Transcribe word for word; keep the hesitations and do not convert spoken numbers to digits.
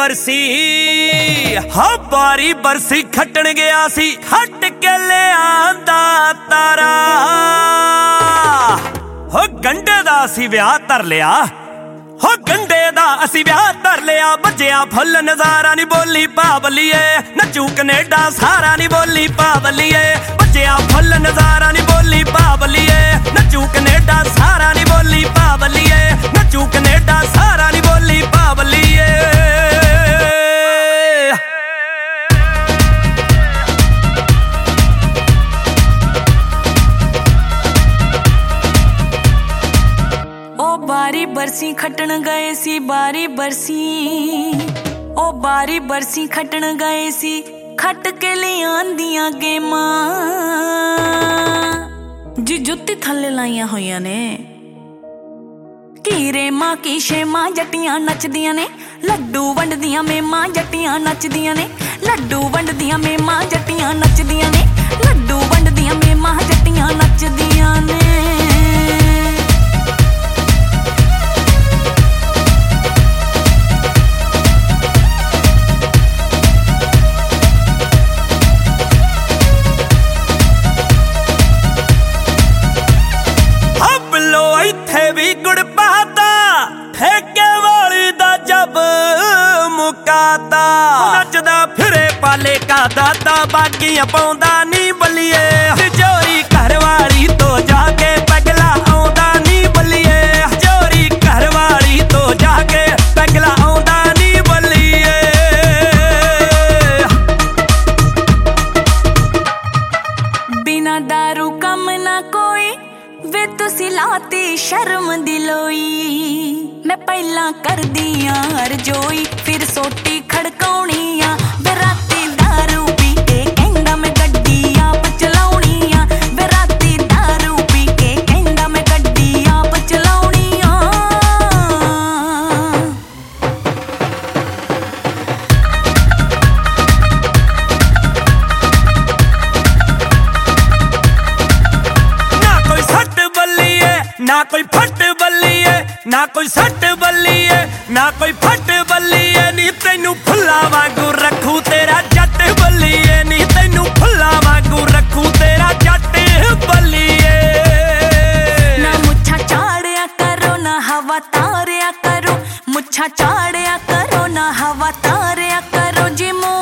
बरसी हा बारी बरसी खट्टन गया सी खट के लियांदा तारा हो गंढे दा असी ब्याह धर लिया हो गंढे दा असी ब्याह धर लिया बजिया फुल नजारा नी बोली पावलीए नचू कनेडा सारा नी बोली पावलीए बजिया फुल नजारा नी बोली पावलीए नचू कनेडा सारा नी बोली पावलीए नचू कनेडा सारा नी बोली पावलीए बारी बरसी खटन गए सी बारी बरसी ओ बारी बरसी खटन गए सी खट के लियांदियां गेमां जी जुत्ती थल्ले लाइयां होइयां ने कीरे मां की शेमां जट्टियां नचदियां ने लड्डू वंडदियां मेमां जट्टियां नचदियां ने लड्डू वंडदियां मेमां जट्टियां नचदियां ने लड्डू वंडदियां मेमां जट्टियां नचदियां ने नचदा फिरे पाले का दादा बागियां पाउंदा नी बलिए जोरी घरवाली तो जाके पगला आउंदा नी बलिए जोरी घरवाली तो जाके पगला आउंदा नी बलिए बिना दारू कम ना कोई वे तुसी लाती शर्म दिलोई मैं पहला कर दिया रजोई फिर सोटी खड़काउणियां बराती दारू पी के कहंदा मैं गड्डी आप चलाउणियां बराती दारू पी के कहंदा मैं गड्डी आप चलाउणियां ना कोई सट बल्लीए ना कोई फट बल्लीए ना कोई सट बल्लीए ना कोई फट बल्लीए नी तैनू फुल्ला वांगू रखू तेरा जट बल्लीए नी तैनू फुल्ला वांगू रखू तेरा जट बल्लीए ना मुच्छा चाड़िया करो ना हवा तारिया करो मुच्छा चाड़िया करो ना हवा तारिया करो जी।